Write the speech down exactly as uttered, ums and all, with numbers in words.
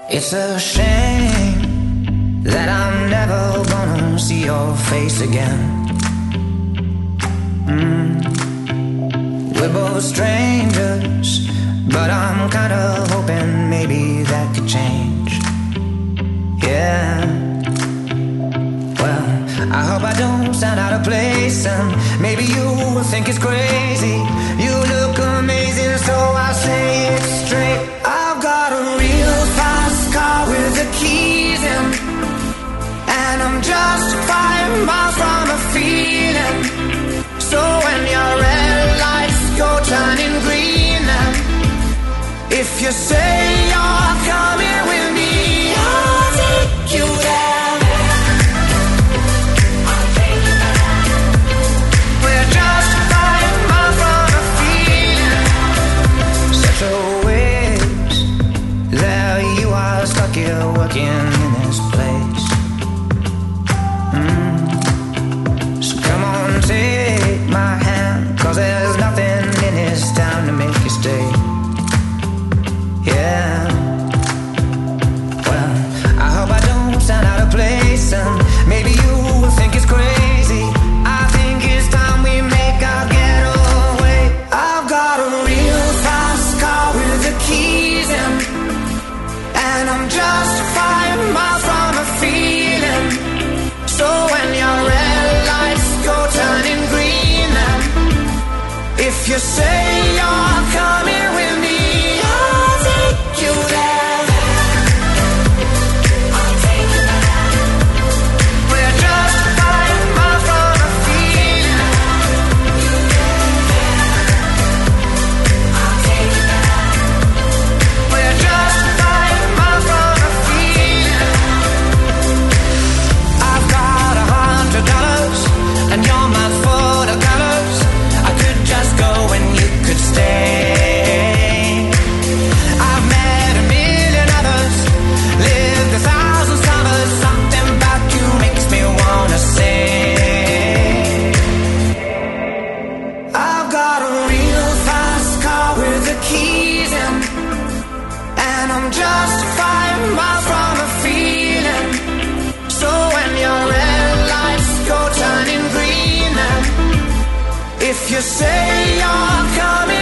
It's a shame that I'm never gonna see your face again. Mm. We're both strangers, but I'm kinda hoping maybe that could change. Yeah. Well, I hope I don't sound out of place, and maybe you will think it's crazy. You look amazing, so I'll say it straight. I've got a real fast car with the keys in, and I'm just five miles from a feeling. So when your red lights go turning green, and if you say you're coming with me, I'll take you there. You're working in this place. Mm. So come on, take my hand, 'cause there's nothing in this town to make you stay. Yeah. Well, I hope I don't sound out of place, and maybe you will think it's crazy. I think it's time we make our getaway. I've got a real fast car with the keys in, and I'm just five miles from a feeling. So when your red lights go turning green, and if you say you're coming with me, I'll take you there. I'll take you there. We're just five miles from a feeling. I'll take you there. We're just and your mouth full of colors. I could just go and you could stay. I've met a million others, lived a thousand summers. Something about you makes me wanna say, I've got a real fast car with the keys in, and I'm just five miles from a feeling. So when you're red lights go turning green, and if you say you're coming